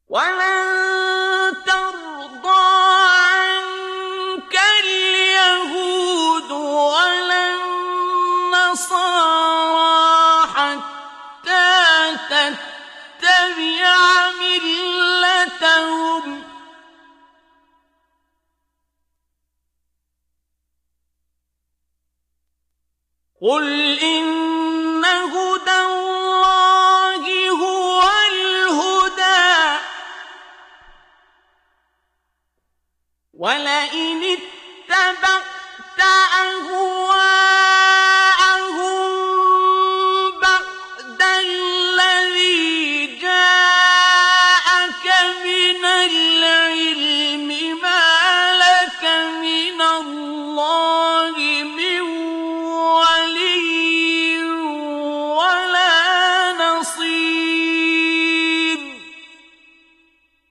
وَلَن تَرْضَىٰ عَنكَ الْيَهُودُ وَلَا النَّصَارَىٰ حَتَّىٰ تَتَّبِعَ مِلَّتَهُمْ ۗ قُلْ إِنَّ هُدَى اللَّهِ هُوَ الْهُدَىٰ ۗ وَلَئِنِ اتَّبَعْتَ